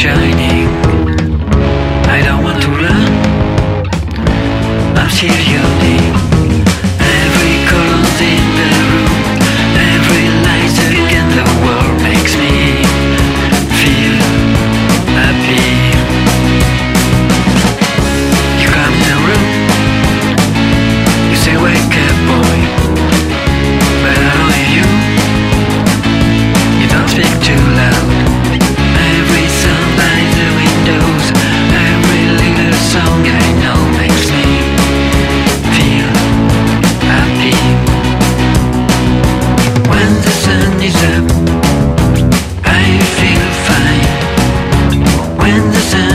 shining. I don't want to run, I'm still yielding. Every color's in the room, every light in the world makes me feel happy. You come in the room, you say wake up boy, but I don't hear you. You don't speak too loud. Every sound by the windows, every little song I know makes me feel happy. When the sun is up, I feel fine. When the sun